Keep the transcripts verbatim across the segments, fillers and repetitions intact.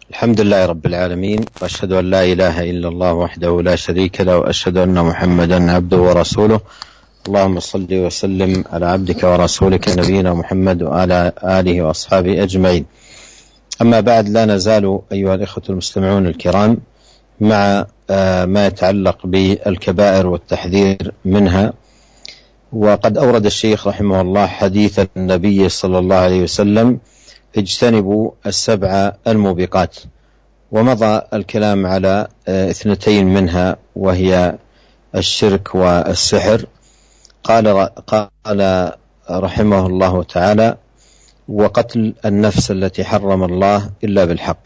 الحمد لله رب العالمين، وأشهد أن لا إله إلا الله وحده لا شريك له، وأشهد أن محمدا عبده ورسوله. اللهم صل وسلم على عبدك ورسولك نبينا محمد وعلى آله وأصحابه أجمعين. أما بعد، لا نزال أيها الإخوة المستمعون الكرام مع ما يتعلق بالكبائر والتحذير منها. وقد أورد الشيخ رحمه الله حديث النبي صلى الله عليه وسلم: اجتنبوا السبع الموبقات، ومضى الكلام على اثنتين منها وهي الشرك والسحر. قال قال رحمه الله تعالى: وقتل النفس التي حرم الله إلا بالحق،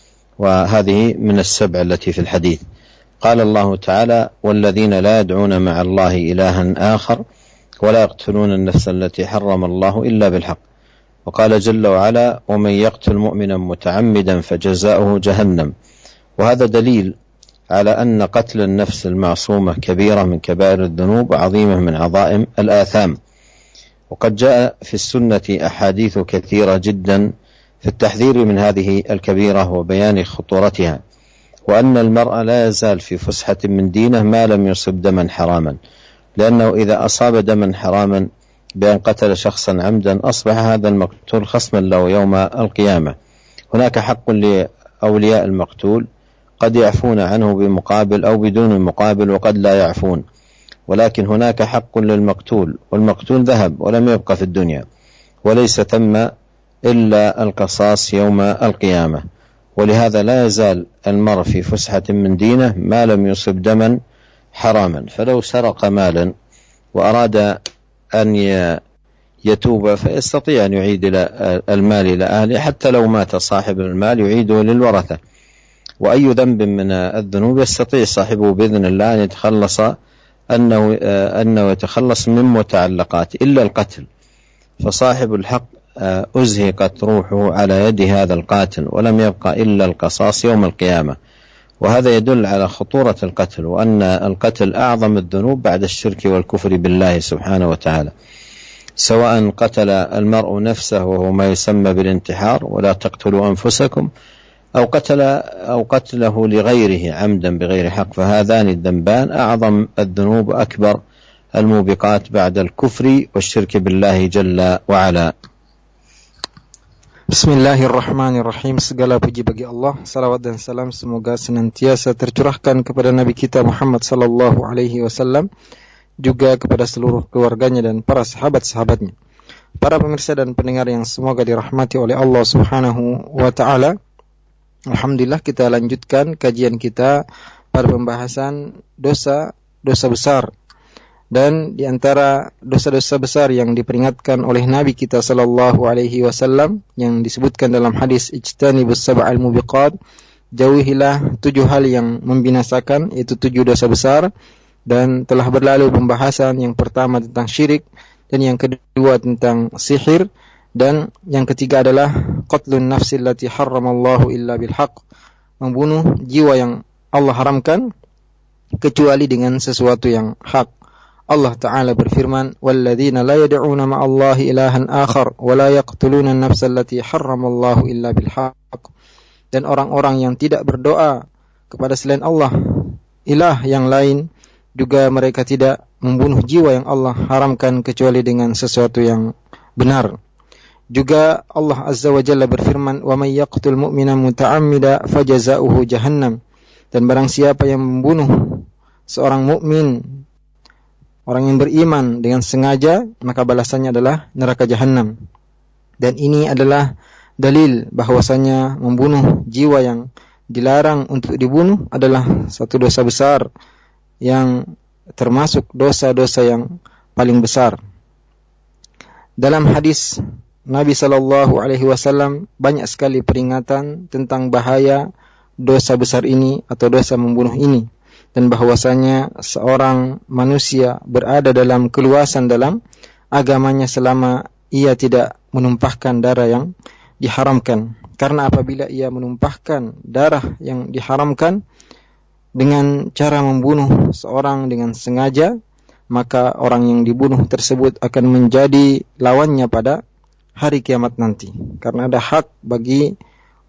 وهذه من السبع التي في الحديث. قال الله تعالى: والذين لا يدعون مع الله إلها آخر ولا يقتلون النفس التي حرم الله إلا بالحق. وقال جل وعلا: ومن يقتل مؤمنا متعمدا فجزاؤه جهنم. وهذا دليل على أن قتل النفس المعصومة كبيرة من كبائر الذنوب وعظيمة من عظائم الآثام. وقد جاء في السنة أحاديث كثيرة جدا في التحذير من هذه الكبيرة وبيان خطورتها، وأن المرء لا يزال في فسحة من دينه ما لم يصب دما حراما، لأنه إذا أصاب دما حراما بأن قتل شخصا عمدا أصبح هذا المقتول خصما له يوم القيامة. هناك حق لأولياء المقتول، قد يعفون عنه بمقابل أو بدون مقابل، وقد لا يعفون، ولكن هناك حق للمقتول، والمقتول ذهب ولم يبقى في الدنيا، وليس ثم إلا القصاص يوم القيامة. ولهذا لا يزال المرء في فسحة من دينه ما لم يصب دما حراما. فلو سرق مالا وأراد أن يتوب فيستطيع أن يعيد المال إلى أهله، حتى لو مات صاحب المال يعيده للورثة. وأي ذنب من الذنوب يستطيع صاحبه بإذن الله أن يتخلص أنه, أنه يتخلص من متعلقات إلا القتل، فصاحب الحق أزهقت روحه على يد هذا القاتل ولم يبقى إلا القصاص يوم القيامة. وهذا يدل على خطورة القتل، وأن القتل أعظم الذنوب بعد الشرك والكفر بالله سبحانه وتعالى، سواء قتل المرء نفسه وهو ما يسمى بالانتحار: ولا تقتلوا أنفسكم، أو قتل أو قتله لغيره عمدا بغير حق، فهذان الذنبان أعظم الذنوب أكبر الموبقات بعد الكفر والشرك بالله جل وعلا. Bismillahirrahmanirrahim. Segala puji bagi Allah, salawat dan salam semoga senantiasa tercurahkan kepada Nabi kita Muhammad sallallahu alaihi wasallam, juga kepada seluruh keluarganya dan para sahabat-sahabatnya. Para pemirsa dan pendengar yang semoga dirahmati oleh Allah Subhanahu wa taala, alhamdulillah kita lanjutkan kajian kita pada pembahasan dosa dosa besar. Dan di antara dosa-dosa besar yang diperingatkan oleh Nabi kita sallallahu alaihi wasallam yang disebutkan dalam hadis ijtanibus sab'al mubiqat, jauhilah tujuh hal yang membinasakan, yaitu tujuh dosa besar. Dan telah berlalu pembahasan yang pertama tentang syirik, dan yang kedua tentang sihir, dan yang ketiga adalah qatlun nafsil lati harramallahu illa bilhaq, membunuh jiwa yang Allah haramkan kecuali dengan sesuatu yang hak. Allah Ta'ala berfirman: وَالَّذِينَ لَا يَدْعُونَ مَعَ اللَّهِ إِلَهًا آخَرَ وَلَا يَقْتُلُونَ النَّفْسَ الَّتِي حَرَّمَ اللَّهُ إِلَّا بِالْحَقِّ. Dan orang-orang yang tidak berdoa kepada selain Allah ilah yang lain, juga mereka tidak membunuh jiwa yang Allah haramkan kecuali dengan sesuatu yang benar. Juga Allah Azza wa Jalla berfirman: وَمَنْ يَقْتُلْ مُؤْمِنًا مُتَعَمِّدًا فَجَزَاؤُهُ جَهَنَّمُ. Dan barang siapa yang membunuh seorang mukmin, orang yang beriman dengan sengaja, maka balasannya adalah neraka jahanam. Dan ini adalah dalil bahwasanya membunuh jiwa yang dilarang untuk dibunuh adalah satu dosa besar yang termasuk dosa-dosa yang paling besar. Dalam hadis Nabi sallallahu alaihi wasallam banyak sekali peringatan tentang bahaya dosa besar ini atau dosa membunuh ini, dan bahwasanya seorang manusia berada dalam keluasan dalam agamanya selama ia tidak menumpahkan darah yang diharamkan. Karena apabila ia menumpahkan darah yang diharamkan dengan cara membunuh seorang dengan sengaja, maka orang yang dibunuh tersebut akan menjadi lawannya pada hari kiamat nanti. Karena ada hak bagi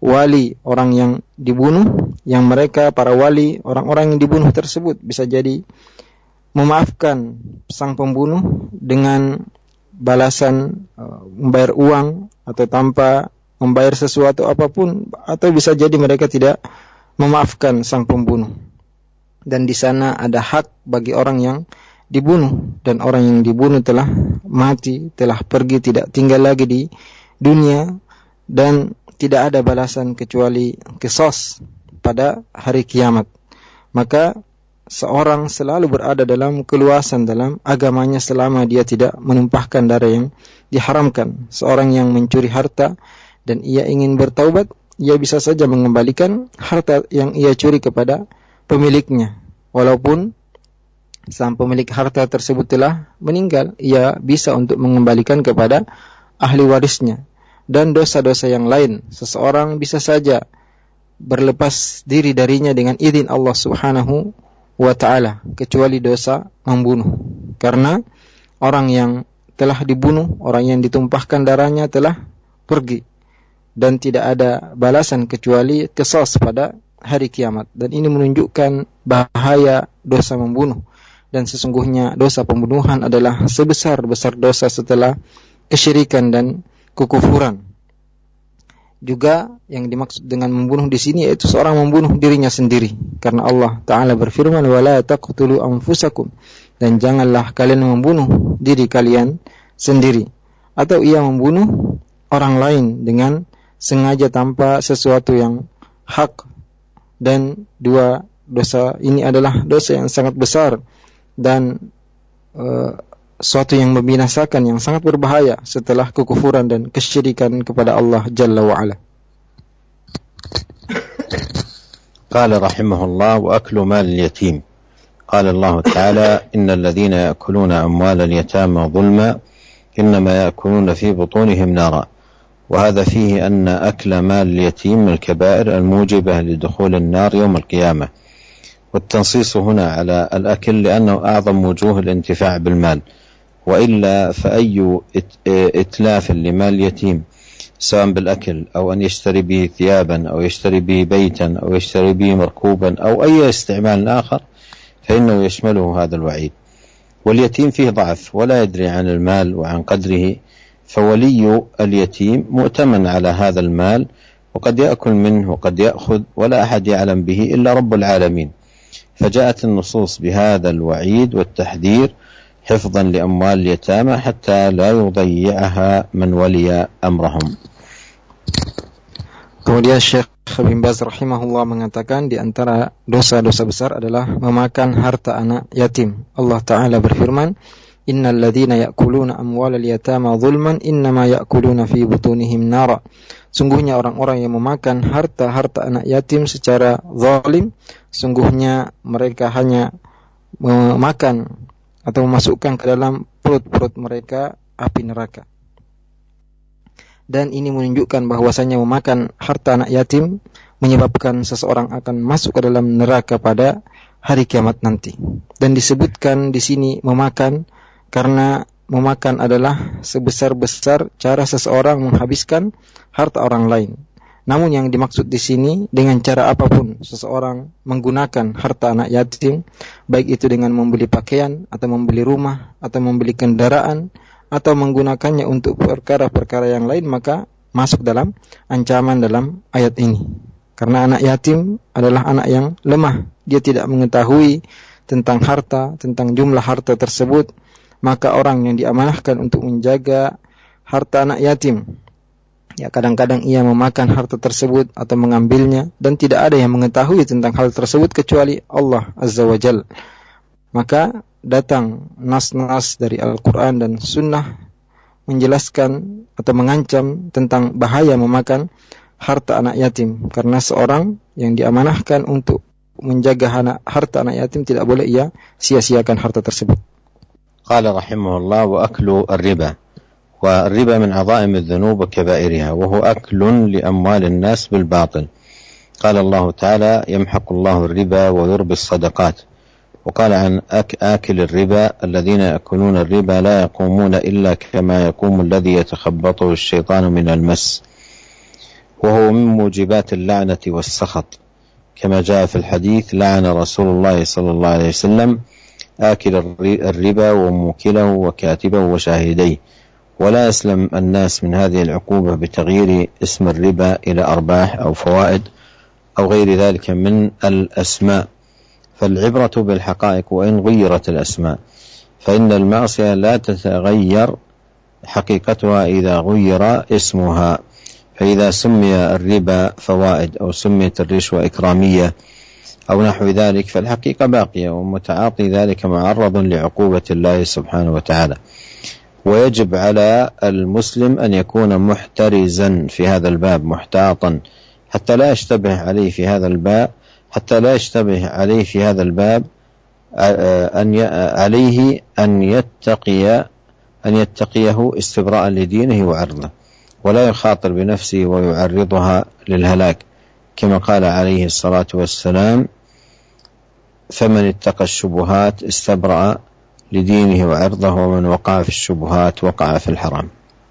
wali orang yang dibunuh, yang mereka para wali orang-orang yang dibunuh tersebut bisa jadi memaafkan sang pembunuh dengan balasan uh, membayar uang atau tanpa membayar sesuatu apapun, atau bisa jadi mereka tidak memaafkan sang pembunuh. Dan di sana ada hak bagi orang yang dibunuh, dan orang yang dibunuh telah mati, telah pergi, tidak tinggal lagi di dunia, dan tidak ada balasan kecuali qisas pada hari kiamat. Maka seorang selalu berada dalam keluasan dalam agamanya selama dia tidak menumpahkan darah yang diharamkan. Seorang yang mencuri harta dan ia ingin bertaubat, ia bisa saja mengembalikan harta yang ia curi kepada pemiliknya. Walaupun sang pemilik harta tersebut telah meninggal, ia bisa untuk mengembalikan kepada ahli warisnya. Dan dosa-dosa yang lain, seseorang bisa saja berlepas diri darinya dengan izin Allah Subhanahu wa ta'ala, kecuali dosa membunuh. Karena orang yang telah dibunuh, orang yang ditumpahkan darahnya telah pergi, dan tidak ada balasan kecuali qisas pada hari kiamat. Dan ini menunjukkan bahaya dosa membunuh. Dan sesungguhnya dosa pembunuhan adalah sebesar-besar dosa setelah kesyirikan dan kekufuran. Juga yang dimaksud dengan membunuh di sini yaitu seorang membunuh dirinya sendiri, karena Allah Ta'ala berfirman, wala taqtulu anfusakum, dan janganlah kalian membunuh diri kalian sendiri. Atau ia membunuh orang lain dengan sengaja tanpa sesuatu yang hak. Dan dua dosa ini adalah dosa yang sangat besar dan uh, suatu yang membinasakan, yang sangat berbahaya setelah kekufuran dan kesyirikan kepada Allah Jalla wa'ala. قال رحمه الله وأكل مال اليتيم. قال الله تعالى إن الذين يأكلون أموال اليتامى ظلما إنما يأكلون في بطونهم نارا. وهذا فيه أن أكل مال اليتيم من الكبائر الموجبة لدخول النار يوم القيامة. والتنصيص هنا على الأكل لأنه أعظم وجوه الانتفاع بالمال، وإلا فأي إتلاف لمال اليتيم سواء بالأكل أو أن يشتري به ثيابا أو يشتري به بيتا أو يشتري به مركوبا أو أي استعمال آخر فإنه يشمله هذا الوعيد. واليتيم فيه ضعف ولا يدري عن المال وعن قدره، فولي اليتيم مؤتمن على هذا المال، وقد يأكل منه وقد يأخذ ولا أحد يعلم به إلا رب العالمين. فجاءت النصوص بهذا الوعيد والتحذير حفظا لأموال اليتامى حتى لا يضيعها من ولي أمرهم. Kemudian Syekh bin Baz rahimahullah mengatakan di antara dosa-dosa besar adalah memakan harta anak yatim. Allah Ta'ala berfirman, innal ladzina ya'kuluna amwalal yatama zulman innama ya'kuluna fi butunihim nara. Sungguhnya orang-orang yang memakan harta-harta anak yatim secara zalim, sungguhnya mereka hanya memakan atau memasukkan ke dalam perut-perut mereka api neraka. Dan ini menunjukkan bahwasanya memakan harta anak yatim menyebabkan seseorang akan masuk ke dalam neraka pada hari kiamat nanti. Dan disebutkan di sini memakan karena memakan adalah sebesar-besar cara seseorang menghabiskan harta orang lain. Namun yang dimaksud di sini dengan cara apapun seseorang menggunakan harta anak yatim, baik itu dengan membeli pakaian atau membeli rumah atau membeli kendaraan atau menggunakannya untuk perkara-perkara yang lain, maka masuk dalam ancaman dalam ayat ini. Karena anak yatim adalah anak yang lemah, dia tidak mengetahui tentang harta, tentang jumlah harta tersebut, maka orang yang diamanahkan untuk menjaga harta anak yatim, ya kadang-kadang ia memakan harta tersebut atau mengambilnya, dan tidak ada yang mengetahui tentang hal tersebut kecuali Allah Azza wa Jalla. Maka datang nas-nas dari Al-Quran dan Sunnah menjelaskan atau mengancam tentang bahaya memakan harta anak yatim, karena seorang yang diamanahkan untuk menjaga harta anak yatim tidak boleh ia sia-siakan harta tersebut. Qala rahimahullah wa aklu ar-riba. والربا من عظائم الذنوب وكبائرها وهو أكل لأموال الناس بالباطل. قال الله تعالى يمحق الله الربا ويربي الصدقات. وقال عن آكل الربا الذين يأكلون الربا لا يقومون إلا كما يقوم الذي يتخبطه الشيطان من المس. وهو من موجبات اللعنة والسخط، كما جاء في الحديث: لعن رسول الله صلى الله عليه وسلم آكل الربا وموكله وكاتبه وشاهديه. ولا يسلم الناس من هذه العقوبة بتغيير اسم الربا إلى أرباح أو فوائد أو غير ذلك من الأسماء، فالعبرة بالحقائق وإن غيرت الأسماء، فإن المعصية لا تتغير حقيقتها إذا غير اسمها. فإذا سمي الربا فوائد أو سميت الرشوة إكرامية أو نحو ذلك فالحقيقة باقية، ومتعاطي ذلك معرض لعقوبة الله سبحانه وتعالى. ويجب على المسلم أن يكون محترزا في هذا الباب، محتاطا، حتى لا يشتبه عليه في هذا الباب حتى لا يشتبه عليه في هذا الباب أن عليه أن يتقي أن يتقيه استبراء لدينه وعرضه، ولا يخاطر بنفسه ويعرضها للهلاك، كما قال عليه الصلاة والسلام: فمن اتقى الشبهات استبرأ لدينه وعرضه ومن وقع في الشبهات وقع في الحرام.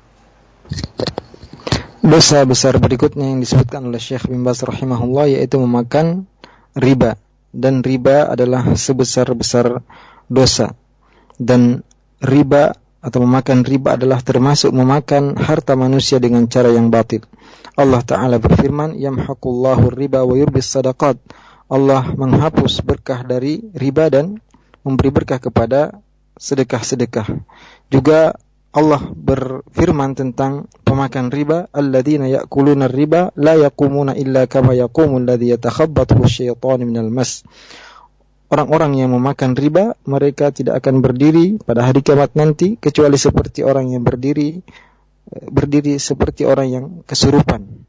Dosa besar berikutnya yang disebutkan oleh Syekh bin Baz rahimahullah yaitu memakan riba, dan riba adalah sebesar-besar dosa, dan riba atau memakan riba adalah termasuk memakan harta manusia dengan cara yang batil. Allah Ta'ala berfirman: yamhaqullahu riba wa yurbis sadaqat. Allah menghapus berkah dari riba dan memberi berkah kepada sedekah-sedekah. Juga Allah berfirman tentang pemakan riba: alladzina ya'kuluna riba la yaqumuna illa kama yaqumu alladzi yatakhabbathu asyaitanu minal mas. Orang-orang yang memakan riba, mereka tidak akan berdiri pada hari kiamat nanti kecuali seperti orang yang berdiri berdiri seperti orang yang kesurupan.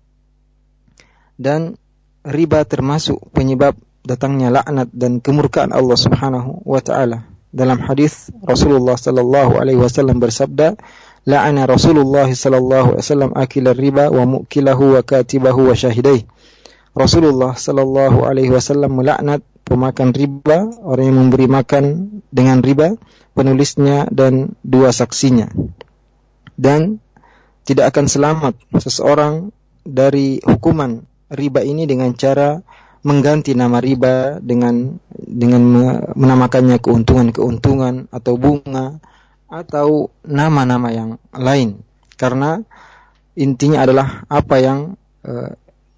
Dan riba termasuk penyebab datangnya laknat dan kemurkaan Allah Subhanahu wa taala. Dalam hadis Rasulullah sallallahu alaihi wasallam bersabda: la'ana Rasulullah sallallahu alaihi wasallam akilar riba wa mukilahu wa katibahu wa syahidai. Rasulullah sallallahu alaihi wasallam melaknat pemakan riba, orang yang memberi makan dengan riba, penulisnya dan dua saksinya. Dan tidak akan selamat seseorang dari hukuman riba ini dengan cara mengganti nama riba dengan dengan menamakannya keuntungan-keuntungan atau bunga atau nama-nama yang lain. Karena intinya adalah apa yang uh,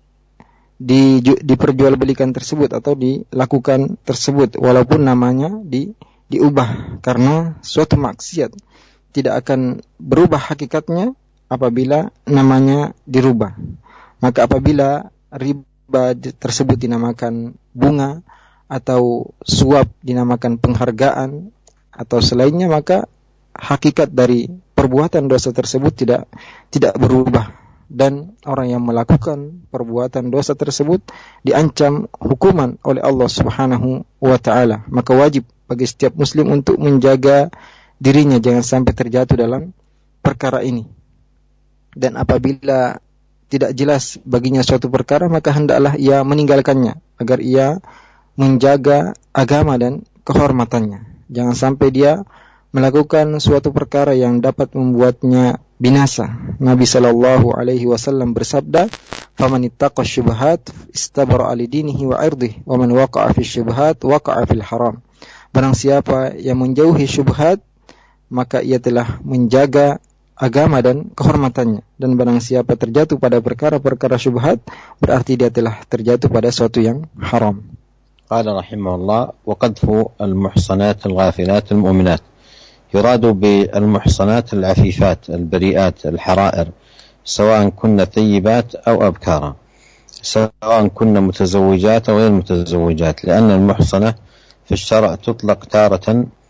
di, diperjualbelikan tersebut atau dilakukan tersebut, walaupun namanya di, diubah, karena suatu maksiat tidak akan berubah hakikatnya apabila namanya dirubah. Maka apabila riba tersebut dinamakan bunga atau suap dinamakan penghargaan atau selainnya, maka hakikat dari perbuatan dosa tersebut tidak tidak berubah. Dan orang yang melakukan perbuatan dosa tersebut diancam hukuman oleh Allah Subhanahu wa taala. Maka wajib bagi setiap muslim untuk menjaga dirinya jangan sampai terjatuh dalam perkara ini. Dan apabila tidak jelas baginya suatu perkara, maka hendaklah ia meninggalkannya agar ia menjaga agama dan kehormatannya. Jangan sampai dia melakukan suatu perkara yang dapat membuatnya binasa. Nabi sallallahu alaihi wasallam bersabda: "Faman ittaqa syubhat istabara li dinihi wa 'irdihi, wa man waqa'a fi syubhat waqa'a fil haram." Barang siapa yang menjauhi syubhat, maka ia telah menjaga agama dan kehormatannya, dan barang siapa terjatuh pada perkara-perkara syubhat, berarti dia telah terjatuh pada suatu yang haram. Qala rahimahullah: "Wa qadfu al-muhsanat al-ghafilat al-mu'minat." يراد بالمحصنات العفيفات البريئات الحرائر، سواء كن ثيبات أو أبكارا، سواء كن متزوجات أو غير متزوجات، لأن المحصنة في الشرع تطلق تارة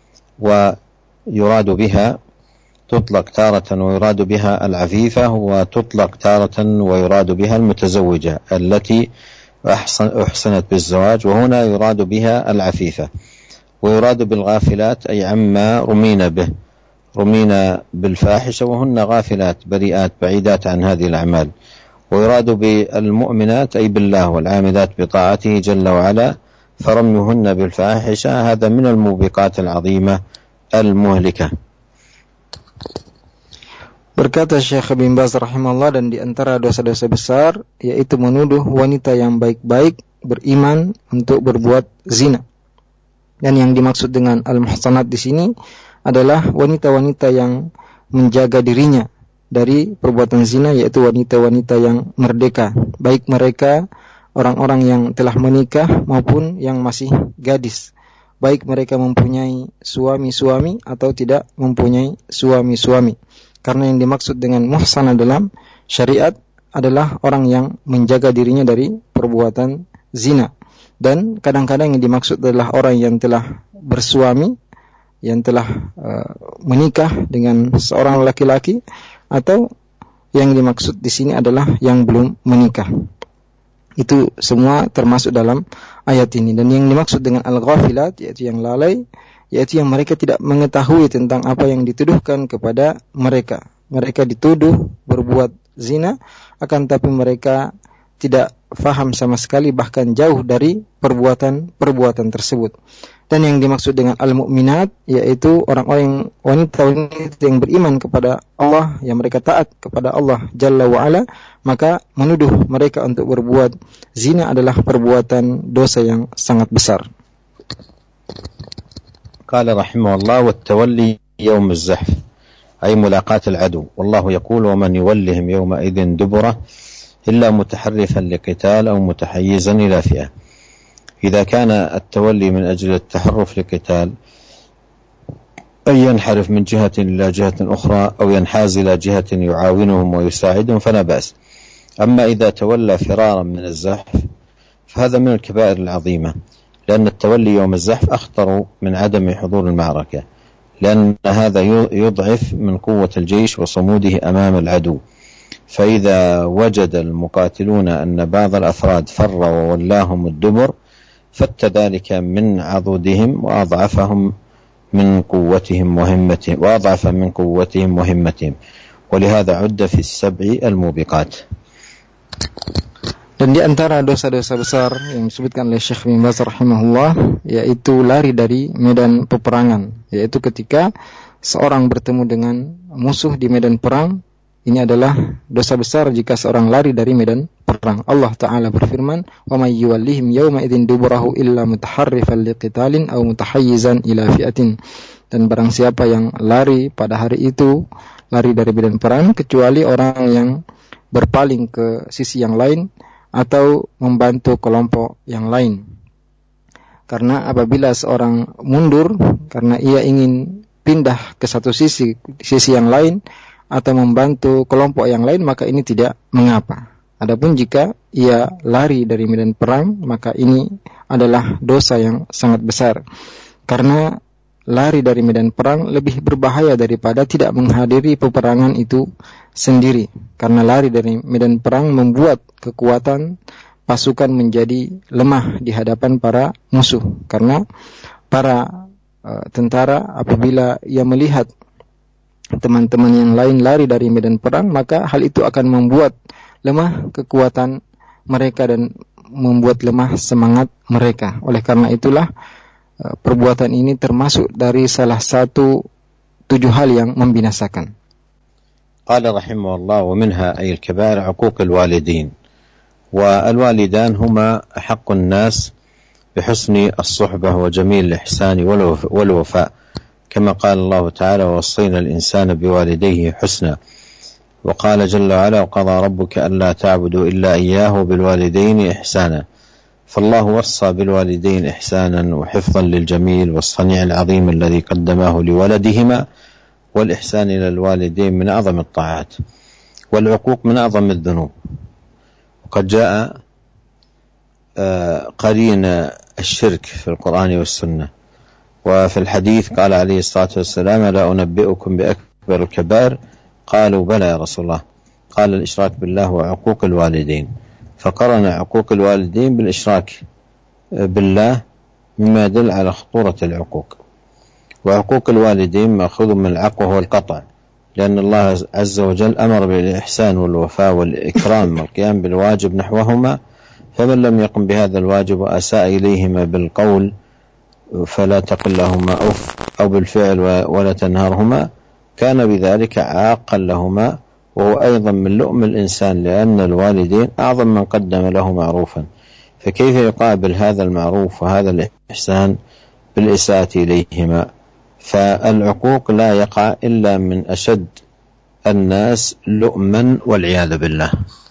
ويراد بها تطلق تارة ويراد بها العفيفة، وتطلق تارة ويراد بها المتزوجة التي أحصنت بالزواج، وهنا يراد بها العفيفة. ويراد بالغافلات أي عما رمينا به رمينا بالفاحشة وهن غافلات بريئات بعيدات عن هذه الأعمال. ويراد بالمؤمنات أي بالله والعاملات بطاعته جل وعلا، فرميهن بالفاحشة هذا من الموبقات العظيمة المهلكة. Berkata Syekh bin Baz rahimahullah, dan di antara dosa-dosa besar yaitu menuduh wanita yang baik-baik beriman untuk berbuat zina. Dan yang dimaksud dengan al-muhsanat di sini adalah wanita-wanita yang menjaga dirinya dari perbuatan zina, yaitu wanita-wanita yang merdeka, baik mereka orang-orang yang telah menikah maupun yang masih gadis, baik mereka mempunyai suami-suami atau tidak mempunyai suami-suami. Karena yang dimaksud dengan muhsanah dalam syariat adalah orang yang menjaga dirinya dari perbuatan zina. Dan kadang-kadang yang dimaksud adalah orang yang telah bersuami, yang telah uh, menikah dengan seorang laki-laki, atau yang dimaksud di sini adalah yang belum menikah. Itu semua termasuk dalam ayat ini. Dan yang dimaksud dengan al-ghafilat yaitu yang lalai, yaitu yang mereka tidak mengetahui tentang apa yang dituduhkan kepada mereka. Mereka dituduh berbuat zina, akan tapi mereka tidak faham sama sekali, bahkan jauh dari perbuatan-perbuatan tersebut. Dan yang dimaksud dengan al-mu'minat yaitu orang-orang wanita-wanita yang beriman kepada Allah, yang mereka taat kepada Allah Jalla wa'ala, maka menuduh mereka untuk berbuat zina adalah perbuatan dosa yang sangat besar. قال رحمه الله: والتولي يوم الزحف أي ملاقاة العدو، والله يقول: ومن يولهم يومئذ دبره إلا متحرفا لقتال أو متحيزا إلى فئة. إذا كان التولي من أجل التحرف لقتال أي ينحرف من جهة إلى جهة أخرى أو ينحاز إلى جهة يعاونهم ويساعدهم فلا بأس. أما إذا تولى فرارا من الزحف فهذا من الكبائر العظيمة، لأن التولي يوم الزحف أخطر من عدم حضور المعركة، لأن هذا يضعف من قوة الجيش وصموده أمام العدو. فإذا وجد المقاتلون أن بعض الأفراد فر وولاهم الدبر فت ذلك من عضدهم وأضعفهم من قوتهم وهمتهم وأضعف من قوتهم وهمتهم، ولهذا عد في السبع الموبقات. Dan di antara dosa-dosa besar yang disebutkan oleh Syekh bin Baz rahimahullah yaitu lari dari medan peperangan, yaitu ketika seorang bertemu dengan musuh di medan perang. Ini adalah dosa besar jika seorang lari dari medan perang. Allah Ta'ala berfirman: "Wa may yuwallihim yawma idzin duburahu illa mutaharrifan liqitalin aw mutahayyizan ila fi'atin." Dan barang siapa yang lari pada hari itu, lari dari medan perang, kecuali orang yang berpaling ke sisi yang lain atau membantu kelompok yang lain. Karena apabila seorang mundur karena ia ingin pindah ke satu sisi, sisi yang lain, atau membantu kelompok yang lain, maka ini tidak mengapa. Adapun jika ia lari dari medan perang, maka ini adalah dosa yang sangat besar. Karena lari dari medan perang lebih berbahaya daripada tidak menghadiri peperangan itu sendiri. Karena lari dari medan perang membuat kekuatan pasukan menjadi lemah di hadapan para musuh. Karena para uh, tentara apabila ia melihat teman-teman yang lain lari dari medan perang, maka hal itu akan membuat lemah kekuatan mereka dan membuat lemah semangat mereka. Oleh karena itulah perbuatan ini termasuk dari salah satu tujuh hal yang membinasakan. قال رحمه الله: ومنها أي الكبائر عقوق الوالدين، والوالدان هما أحق الناس بحسن الصحبة وجميل الإحسان والوفاء، كما قال الله تعالى: ووصينا الإنسان بوالديه حسنا. وقال جل وعلا: وقضى ربك ألا تعبدوا إلا إياه وبالوالدين إحسانا. فالله وصى بالوالدين إحسانا وحفظا للجميل والصنيع العظيم الذي قدماه لولدهما، والإحسان إلى الوالدين من أعظم الطاعات، والعقوق من أعظم الذنوب. وقد جاء قرين الشرك في القرآن والسنة. وفي الحديث قال عليه الصلاة والسلام: لا أنبئكم بأكبر الكبائر؟ قالوا: بلى يا رسول الله. قال: الإشراك بالله وعقوق الوالدين. فقرن عقوق الوالدين بالإشراك بالله مما يدل على خطورة العقوق. وعقوق الوالدين مأخوذ من العق وهو القطع، لأن الله عز وجل أمر بالإحسان والوفاء والإكرام والقيام بالواجب نحوهما، فمن لم يقم بهذا الواجب وأساء إليهما بالقول فلا تقل لهما أف أو بالفعل ولا تنهرهما، كان بذلك عاقا لهما، وهو أيضا من لؤم الإنسان، لأن الوالدين أعظم من قدم له معروفا، فكيف يقابل هذا المعروف وهذا الإحسان بالإساءة إليهما؟ فالعقوق لا يقع إلا من أشد الناس لؤما والعياذ بالله.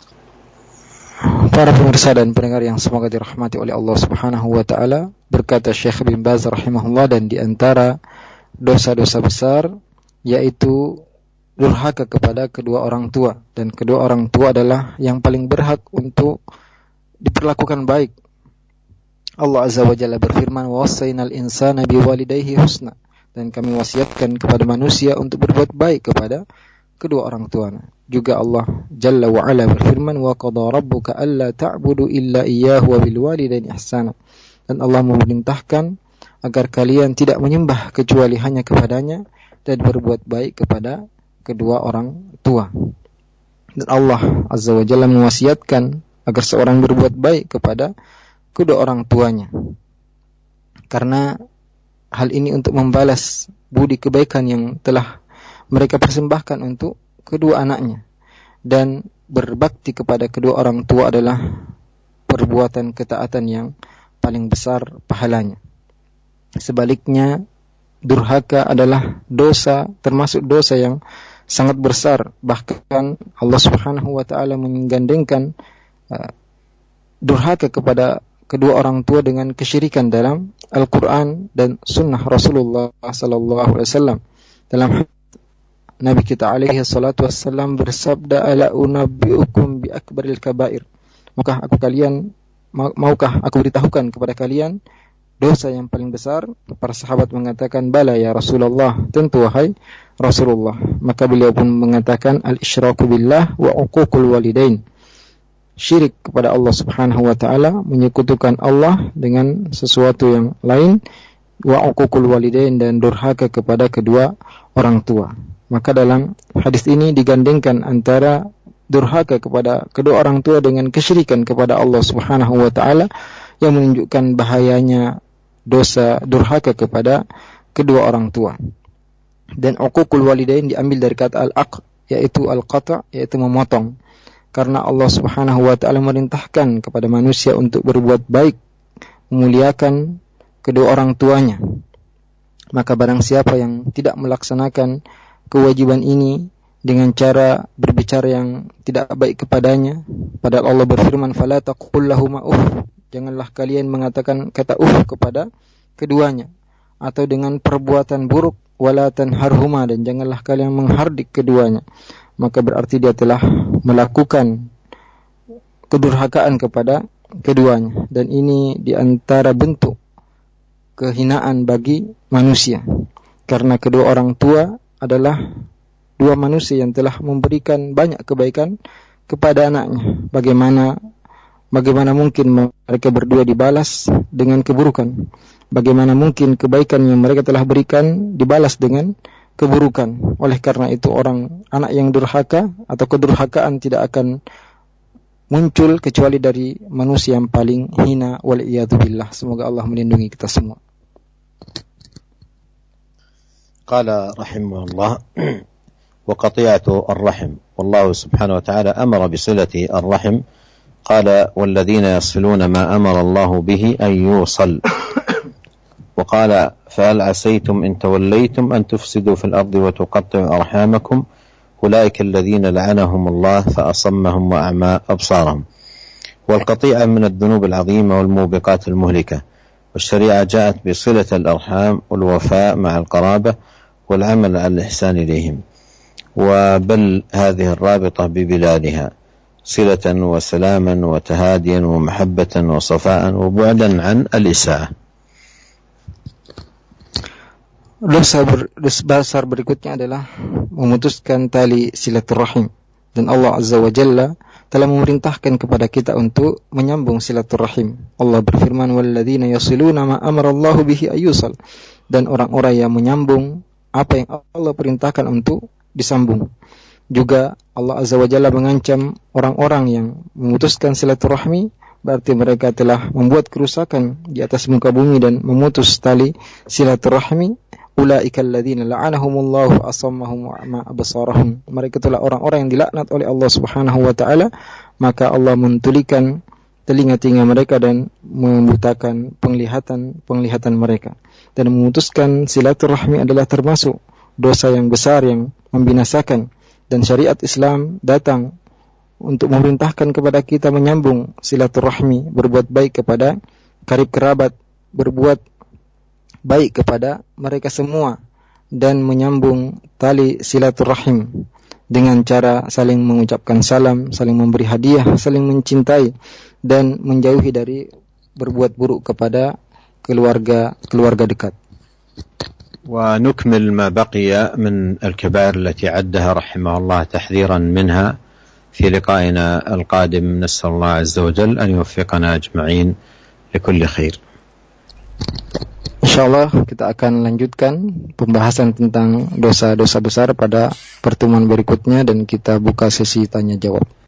Para pemirsa dan pendengar yang semoga dirahmati oleh Allah Subhanahu wa taala, berkata Syekh bin Baz rahimahullah, dan di antara dosa-dosa besar yaitu durhaka kepada kedua orang tua, dan kedua orang tua adalah yang paling berhak untuk diperlakukan baik. Allah Azza wa Jalla berfirman, "Wa wassaynal insana biwalidayhi husna." Dan kami wasiatkan kepada manusia untuk berbuat baik kepada kedua orang tuanya. Juga Allah Jalla wa Ala berfirman, "Wa qada rabbuka alla ta'budu illa iyyahu wa bil walidaini ihsana." Dan Allah memerintahkan agar kalian tidak menyembah kecuali hanya kepadanya dan berbuat baik kepada kedua orang tua. Dan Allah Azza wa Jalla mewasiatkan agar seorang berbuat baik kepada kedua orang tuanya, karena hal ini untuk membalas budi kebaikan yang telah mereka persembahkan untuk kedua anaknya. Dan berbakti kepada kedua orang tua adalah perbuatan ketaatan yang paling besar pahalanya. Sebaliknya, durhaka adalah dosa, termasuk dosa yang sangat besar. Bahkan Allah Subhanahu wa taala menggandengkan uh, durhaka kepada kedua orang tua dengan kesyirikan dalam Al-Quran dan Sunnah Rasulullah sallallahu alaihi wasallam. Dalam Nabi kita alaihi salatu wassalam bersabda, "Ala unabbiukum bi akbaril kabair." Maukah aku kalian maukah aku beritahukan kepada kalian dosa yang paling besar? Para sahabat mengatakan, "Bala ya Rasulullah." Tentu wahai Rasulullah. Maka beliau pun mengatakan, "Al-isyraku billah wa uququl walidain." Syirik kepada Allah Subhanahu wa taala, menyekutukan Allah dengan sesuatu yang lain, wa uququl walidain, dan durhaka kepada kedua orang tua. Maka dalam hadis ini digandengkan antara durhaka kepada kedua orang tua dengan kesyirikan kepada Allah Subhanahu wa taala, yang menunjukkan bahayanya dosa durhaka kepada kedua orang tua. Dan uququl walidain diambil dari kata al-aq, yaitu al-qata', yaitu memotong. Karena Allah Subhanahu wa taala merintahkan kepada manusia untuk berbuat baik, memuliakan kedua orang tuanya. Maka barang siapa yang tidak melaksanakan kewajiban ini dengan cara berbicara yang tidak baik kepadanya, padahal Allah berfirman, "Fala taqul lahuma uff." Janganlah kalian mengatakan kata uff kepada keduanya, atau dengan perbuatan buruk, wala tanharhuma, dan janganlah kalian menghardik keduanya. Maka berarti dia telah melakukan kedurhakaan kepada keduanya, dan ini diantara bentuk kehinaan bagi manusia, karena kedua orang tua adalah dua manusia yang telah memberikan banyak kebaikan kepada anaknya. Bagaimana bagaimana mungkin mereka berdua dibalas dengan keburukan? Bagaimana mungkin kebaikan yang mereka telah berikan dibalas dengan keburukan? Oleh karena itu, orang anak yang durhaka atau kedurhakaan tidak akan muncul kecuali dari manusia yang paling hina, wal'iyadu billah. Semoga Allah melindungi kita semua. Qala rahimahullah, wa qati'atu ar-rahim, wallahu subhanahu wa ta'ala amara bisilati ar-rahim. Qala walladhina yasiluna ma amara Allah bihi an yusal. وقال فهل عسيتم إن توليتم أن تفسدوا في الأرض وتقطعوا أرحامكم أولئك الذين لعنهم الله فأصمهم وأعمى أبصارهم. والقطيعة من الذنوب العظيمة والموبقات المهلكة، والشريعة جاءت بصلة الأرحام والوفاء مع القرابة والعمل على الإحسان إليهم، وبل هذه الرابطة ببلادها صلة وسلاما وتهاديا ومحبة وصفاء وبعدا عن الإساءة. Dosa besar berikutnya adalah memutuskan tali silaturahim, dan Allah Azza wa Jalla telah memerintahkan kepada kita untuk menyambung silaturahim. Allah berfirman, "Walladzina yasiluna ma amara Allah bihi ayyusal." Dan orang-orang yang menyambung apa yang Allah perintahkan untuk disambung. Juga Allah Azza wa Jalla mengancam orang-orang yang memutuskan silaturahmi, berarti mereka telah membuat kerusakan di atas muka bumi dan memutus tali silaturahmi. ulaika alladzina la'anahumullahu asammahum wa a'ma absarahum. Mereka itulah orang-orang yang dilaknat oleh Allah Subhanahu wa taala, maka Allah mentulikan telinga-telinga mereka dan membutakan penglihatan-penglihatan mereka. Dan memutuskan silaturahmi adalah termasuk dosa yang besar yang membinasakan, dan syariat Islam datang untuk memerintahkan kepada kita menyambung silaturahmi, berbuat baik kepada karib kerabat, berbuat baik kepada mereka semua, dan menyambung tali silaturahim dengan cara saling mengucapkan salam, saling memberi hadiah, saling mencintai, dan menjauhi dari berbuat buruk kepada keluarga keluarga dekat. ونكمل ما بقي من الكبائر التي عدها رحمه الله تحذيرا منها في لقائنا القادم. نسأل الله عز وجل أن يوفقنا أجمعين لكل خير. Insyaallah kita akan lanjutkan pembahasan tentang dosa-dosa besar pada pertemuan berikutnya, dan kita buka sesi tanya jawab.